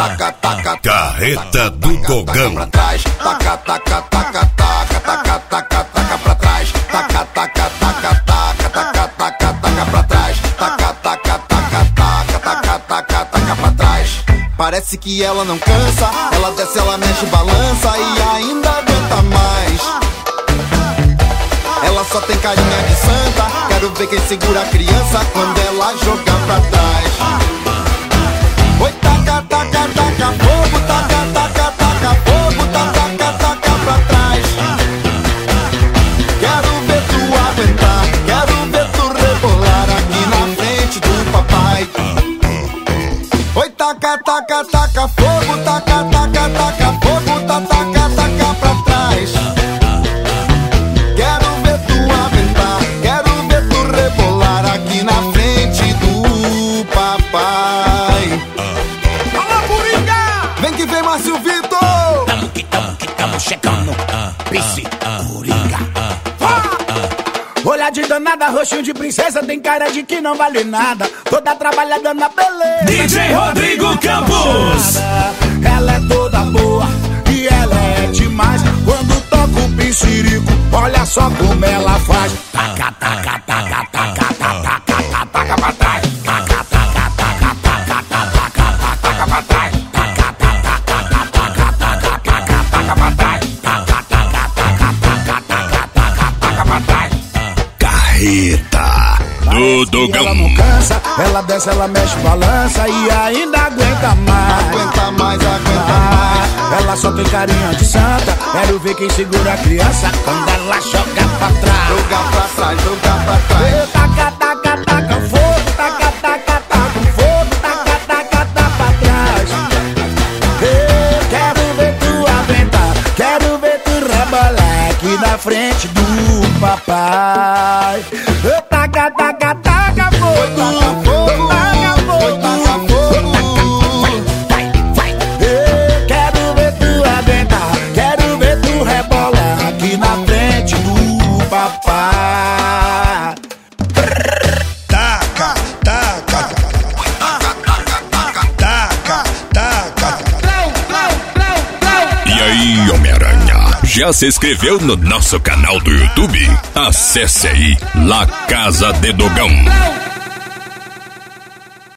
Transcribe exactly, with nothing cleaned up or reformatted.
taca, taca, Carreta do Dogão. pra trás, taca, taca, taca, taca, taca, taca, taca pra trás, taca, taca, taca, taca, taca, taca, taca pra trás, taca, taca, taca, taca, taca, taca, taca pra trás. Parece que ela não cansa, ela desce, ela mexe, balança e ainda aguenta mais. Ela só tem carinha de santa, quero ver quem segura a criança quando ela jogar pra trás. Oi, taca, taca, taca fogo, taca, taca, taca fogo, taca, taca, taca pra trás. Quero ver tu aguentar, quero ver tu rebolar aqui na frente do papai. Oi, taca, taca, taca fogo, taca, taca, taca fogo, taca, taca, taca pra trás. Quero ver tu aguentar, quero ver tu rebolar aqui na frente do papai. Alô, Coringa! Vem que vem, Márcio Vitor! Tamo que tamo que tamo chegando. Pisse, Coringa. Olhar de danada, roxinho de princesa, tem cara de que não vale nada. Toda trabalhada na beleza. D J Rodrigo Campos. Ela é toda boa e ela é demais. Quando toca o pincirico, olha só como ela faz. Taca, taca, taca, taca, taca, taca, taca pra trás. Taca, taca, taca, taca, taca, taca, taca pra trás. Taca, taca, taca, taca, taca, taca, taca pra trás. Taca, taca, taca, taca, taca, taca, taca pra trás. Carreta do Dogão. Ela não cansa, ela desce, ela mexe, balança e ainda aguenta mais. Aguenta mais, aguenta mais. Ela só tem carinha de santa, quero ver quem segura a criança quando ela joga pra trás. Jogar pra trás, jogar pra trás. Taca, taca, taca fogo, taca, taca, taca fogo, taca, taca, taca pra trás. Ei, quero ver tu aguentar, quero ver tu rebolar aqui na frente do papai. Ei, taca, taca, taca fogo, taca fogo, taca fogo, taca fogo. Vai, vai, ei, quero ver tu aguentar, quero ver tu rebolar aqui na frente do papai. Taca, taca, taca, taca. E aí, Homem-Aranha, já se inscreveu no nosso canal do YouTube? Acesse aí, La Casa de Dogão.